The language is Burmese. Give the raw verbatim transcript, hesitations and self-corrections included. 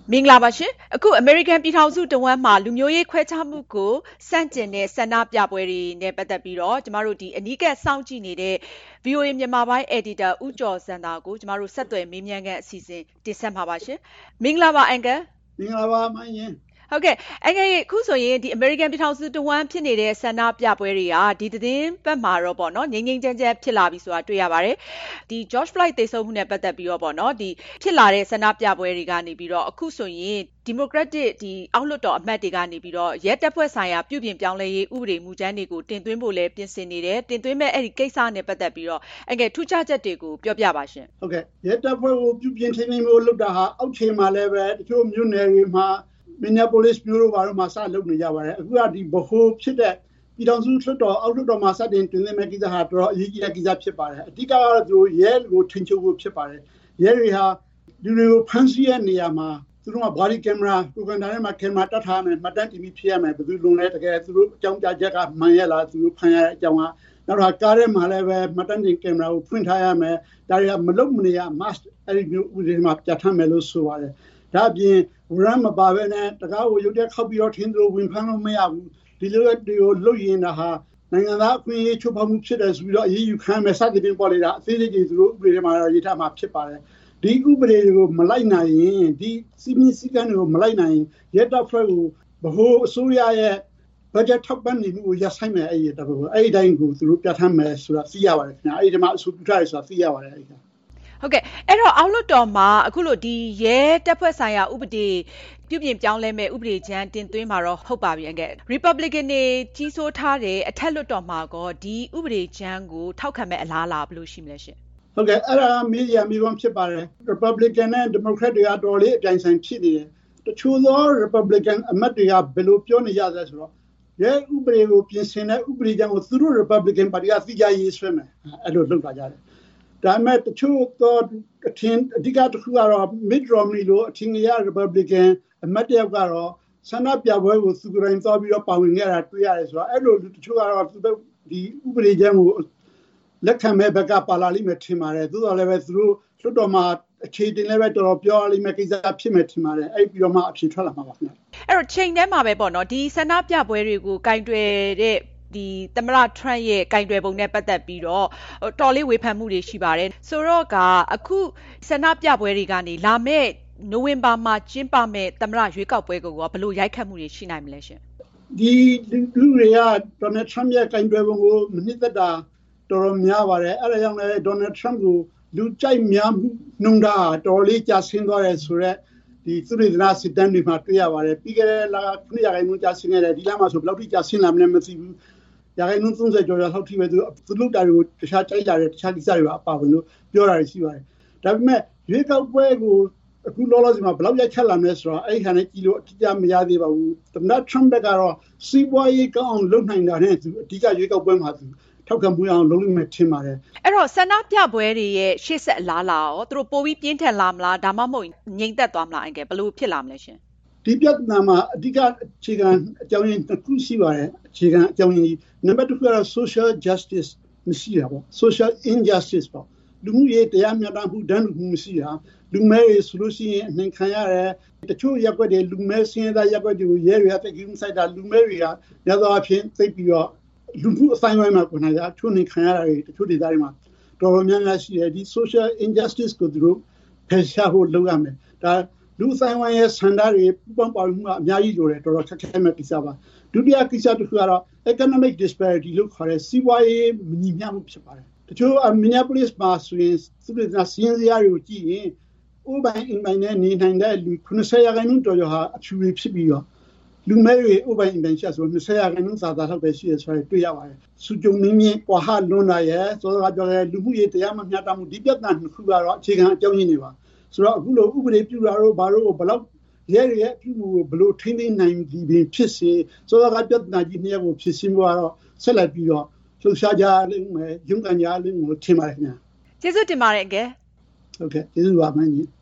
မင်္ဂလာပါရှင်အခု American ပြည်ထောင်စုတဝမ်းမှာလူမျိုးရေးခွဲခြားမှုကိုစန့်ကျင်တဲ့ဆန္ဒပြပွဲတွေနဲ့ပတ်သက်ပြီးတော့ကျမတို့ဒီအနီးကပ်စောင့်ကြည့်နေတဲ့ ဗီအိုအေ မြန်မာပိုင်း editor ဦးကျော်စံသာကိုကျမတို့ဆက်သွယ်မေးမြန်းခန်းအစီအစဉ်တင်ဆက်မှာပါရှင်မင်္ဂလာပါအန်ကယ်မင်္ဂလာပါမင်းရင်ဟုတ်ကဲ့အငယ်ခုဆိုရင်ဒီ American ပြည်ထောင်စုတဝမ်းဖြစ်နေတဲ့ဆန္ဒပြပွဲတွေကဒီသတင်းပတ်မှာတော့ပေါ့နော်ငြိမ်းငြိမ်းချမ်းချမ်းဖြစ်လာပြီဆိုတာတွေ့ရပါတယ်ဒီ George Floyd သေဆုံးမှုနဲ့ပတ်သက်ပြီးတော့ပေါ့နော်ဒီဖြစ်လာတဲ့ဆန္ဒပြပွဲတွေကနေပြီးတော့အခုဆိုရင် Democratic ဒီအောက်လွှတ်တော်အမတ်တွေကနေပြီးတော့ရဲတပ်ဖွဲ့ဆိုင်ရာပြုပြင်ပြောင်းလဲရေးဥပဒေမူကြမ်းတွေကိုတင်သွင်းဖို့လဲပြင်ဆင်နေတယ်တင်သွင်းမဲ့အဲ့ဒီကိစ္စနဲ့ပတ်သက်ပြီးတော့အငယ်ထူးခြားချက်တွေကိုပြောပြပါရှင်ဟုတ်ကဲ့ရဲတပ်ဖွဲ့ကိုပြုပြင်ထိန်းသိမ်းဖို့လုပ်တာဟာအောက်ခြေမှာလည်းပဲတချို့မြို့နယ်တွေမှာMinneapolis မြို့တို့ဘာလို့မှစလုပ်နေကြပါတယ်အခုကဒီဘိုးဖြစ်တဲ့ပြည်တော်စုလွှတ်တော်အောက်လွှတ်တော်မှာစတင်တင်သွင်းမဲ့ကိစ္စဟာတော်တော်အရေးကြီးတဲ့ကိစ္စဖြစ်ပါတယ်အဓိကကတော့သူရဲကိုထိန်းချုပ်ဖို့ဖြစ်ပါတယ်ရဲတွေဟာလူတွေကိုဖမ်းဆီးရတဲ့နေရာမှာသူတို့က body camera ကိုယ်ကန်တိုင်းမှာ camera တတ်ထားမယ်မှတ်တမ်းတင်ပြီးဖြစ်ရမယ်ဘယ်သူလုံလဲတကယ်သူတို့အကြောင်းပြချက်ကမှန်ရလားသူတို့ဖမ်းရတဲ့အကြောင်းကနောက်တော့ကားထဲမှာလည်းပဲမှတ်တမ်းတင်ကင်မရာကိုဖွင့်ထားရမယ်ဒါတွေကမလုပ်မနေရ must အဲ့ဒီမျိုးဥပဒေမှာပြဋ္ဌာန်းမယ်လို့ဆိုပါတယ်ဒါအပြင်ဝရမ်းမပါဘဲနဲ့တကားကိုရုပ်တက်ခောက်ပြီးတော့ထင်းသူဝင်ဖမ်းလို့မရဘူးဒီလိုတွေကိုလုပ်ရင်ဒါဟာနိုင်ငံသားအခွင့်အရေးချိုးဖောက်မှုဖြစ်တယ်ဆိုပြီးတော့အရေးယူခံမယ်စသဖြင့်ပေါ်နေတာအသေးစိတ်တွေသူတို့ဥပဒေထဲမှာရေးထားမှာဖြစ်ပါတယ်ဒီဥပဒေတွေကိုမလိုက်နိုင်ရင်ဒီစီမီစီကန်တွေကိုမလိုက်နိုင်ရင်ရဲတပ်ဖွဲ့ကိုဘိုးအစိုးရရဲ့ budget ထောက်ပံ့နေမှုကိုရပ်ဆိုင်းမယ်အဲ့ဒီတပ်ဖွဲ့ကိုအဲ့ဒီတိုင်းကိုသူတို့ပြဋ္ဌာန်းမယ်ဆိုတာသိရပါတယ်ခင်ဗျအဲ့ဒီမှာအဆိုပြုထားတယ်ဆိုတာသိရပါတယ်အဲ့ဒီဟုတ်ကဲ့အဲ့တော့အောက်လွှတ်တော်မှာအခုလိုဒီရဲတပ်ဖွဲ့ဆိုင်ရာဥပဒေပြုပြင်ပြောင်းလဲမဲ့ဥပဒေချမ်းတင်သွင်းမှာတော့ဟုတ်ပါပြီအကဲ Republican တွေကြီးစိုးထားတဲ့အထက်လွှတ်တော်မှာကောဒီဥပဒေချမ်းကိုထောက်ခံမဲ့အလားအလာဘယ်လိုရှိမလဲရှင်ဟုတ်ကဲ့အဲ့ဒါမီဒီယာမီဘွန်ဖြစ်ပါတယ် Republican နဲ့ Democrat တွေကတော်လေးအပြိုင်ဆိုင်ဖြစ်နေတယ်တချို့သော Republican အမတ်တွေကဘယ်လိုပြောနေကြသလဲဆိုတော့ရဲဥပဒေကိုပြင်ဆင်တဲ့ဥပဒေချမ်းကိုသူတို့ Republican ပါတီကသိကြရေးဆွဲမယ်အဲ့လိုလုပ်တာကြတယ်ဒါပေမဲ့တချို့တော့အထင်အဓိကတစ်ခုကတော့ Mitt Romney လိုအထင်ကြီး Republican အမတ်တယောက်ကတော့ဆန္ဒပြပွဲကိုသူကိုယ်တိုင်သွားပြီးတော့ပါဝင်ခဲ့တာတွေ့ရတယ်ဆိုတော့အဲ့လိုတချို့ကတော့သူတို့ဒီဥပဒေချမ်းကိုလက်ခံမဲ့ဘက်ကပါလာလိမ့်မယ်ထင်ပါတယ်သို့တော်လည်းပဲသူတို့လွှတ်တော်မှာအခြေတင်လည်းပဲတော်တော်ပြောရလိမ့်မယ်ကိစ္စဖြစ်မယ်ထင်ပါတယ်အဲ့ပြီးတော့မှအဖြေထွက်လာမှာပါခင်ဗျအဲ့တော့ချိန်ထဲမှာပဲပေါ့နော်ဒီဆန္ဒပြပွဲတွေကိုကင်တွယ်တဲ့ဒီသမရထရန့်ရဲ့ကင်တွယ်ပုံနဲ့ပတ်သက်ပြီးတော့တော်လေးဝေဖန်မှုတွေရှိပါတယ်ဆိုတော့ကအခုဆန္ဒပြပွဲတွေကနေလာမဲ့နိုဝင်ဘာမှာကျင်းပမဲ့သမရရွေးကောက်ပွဲကိုဘယ်လိုရိုက်ခတ်မှုတွေရှိနိုင်မလဲရှင်ဒီလူတွေက Donald Trump ရဲ့ကင်တွယ်ပုံကိုမနှစ်သက်တာတော်တော်များပါတယ်အဲ့ဒါကြောင့်လည်း Donald Trump ကိုလူကြိုက်များမှုနှုံတာတော်လေးကြာဆင်းသွားတယ်ဆိုတော့ဒီသူရိဒနာစစ်တမ်းတွေမှာတွေ့ရပါတယ်ပြီးခဲ့တဲ့လကခုနှစ်ရာခိုင်နှုန်းကြာဆင်းခဲ့တယ်ဒီလမှာဆိုဘယ်လောက်ထိကြာဆင်းလာမလဲမသိဘူးရာခိုင်နှုန်းသုံးဆယ်ကျော်ကျော်လောက်ထိပဲသူသူလုပ်တာတွေကိုတခြားကြိုက်လာတဲ့တခြားကိစ္စတွေအပါဝင်လို့ပြောတာရှိပါတယ်ဒါပေမဲ့ရွေးကောက်ပွဲကိုအခုလောလောဆယ်မှာဘယ်လောက်ရိုက်ခတ်လာမလဲဆိုတော့အဲ့ဒီခါနဲ့ကြည့်လို့အတိအကျမရသေးပါဘူးသမ္မတ Trump ကတော့စီးပွားရေးကောင်းအောင်လုပ်နိုင်တာနဲ့သူအဓိကရွေးကောက်ပွဲမှာသူထောက်ခံမှုအောင်လုပ်လိမ့်မယ်ထင်ပါတယ်အဲ့တော့ဆန္ဒပြပွဲတွေရဲ့ရှေ့ဆက်အလားလာရောသူတို့ပိုပြီးပြင်းထန်လာမလားဒါမှမဟုတ်ငြိမ်သက်သွားမလားအကယ်ဘယ်လိုဖြစ်လာမလဲရှင်ဒီပြဿနာမှာအဓိကအခြေခံအကြောင်းရင်းတစ်ခုရှိပါတယ်အခြေခံအကြောင်းရင်းနံပါတ်တစ်ကတော့ social justice မရှိတာပေါ့ social injustice ပေါ့လူမှုရေးတရားမျှတမှုတန်းတူမှုမရှိတာလူမဲတွေဆိုလို့ရှိရင်အနှိမ်ခံရတယ်တချို့ရက်ွက်တွေလူမဲစင်းသားရက်ွက်တွေကိုရဲတွေကတိတ်ကြီးဆိုင်တာလူမဲတွေကရသောအဖြစ်သိပြီးတော့လူမှုအဆိုင်ဝိုင်းမှာကိုနိုင်တာချိုးနှိမ်ခံရတာတွေတချို့ဒေသတွေမှာတော်တော်များများရှိတယ်ဒီ social injustice ကိုသူတို့ဖယ်ရှားဖို့လုပ်ရမယ်ဒါလူဆိုင်ဝိုင်းရဲ့ဆန္ဒတွေပူပေါင်းပါဝင်မှုအများကြီးလိုတယ်တော်တော်ခက်ခဲမဲ့ကိစ္စပါဒုတိယကိစ္စတစ်ခုကတော့ economic disparity လို့ခေါ်တဲ့စီးပွားရေးမညီမျှမှုဖြစ်ပါတယ်တချို့ Minneapolis မှာဆိုရင်သူတို့ကစီးရင်စရာတွေကိုကြည့်ရင်ဥပဒေအင်ပိုင်းနဲ့နေနိုင်တဲ့လူခုနှစ်ဆယ်ရာခိုင်နှုန်းတော်ကျော်ဟာအဖြူတွေဖြစ်ပြီးတော့လူမဲတွေဥပဒေအင်ပိုင်းချက်ဆိုနှစ်ဆယ်ရာခိုင်နှုန်းသာသာလောက်ပဲရှိရဆိုရင်တွေ့ရပါတယ်စုကြုံမင်းမြင့်ကွာဟလွန်းလာရဲ့စောစောကပြောတဲ့လူမှုရေးတရားမမျှတမှုဒီပြဿနာနှစ်ခုကတော့အခြေခံအကြောင်းရင်းတွေပါဆိုတော့အခုလိုဥပဒေပြုတာတော့ဘာလို့ဘလောက်ရဲရဲအပြုမှုကိုဘလို့ထိန်းသိမ်းနိုင်ဒီပင်ဖြစ်စေစောစောကပြဿနာကြီးနှစ်ရပ်ကိုဖြစ်ရှင်းဖို့ကတော့ဆက်လက်ပြီးတော့လှုပ်ရှားကြလိမ့်မယ်ရုန်းကန်ကြလိမ့်မယ်ထင်ပါတယ်ခင်ဗျာကျေးဇူးတင်ပါတယ်အကယ်ဟုတ်ကဲ့ကျေးဇူးပါမင်းကြီး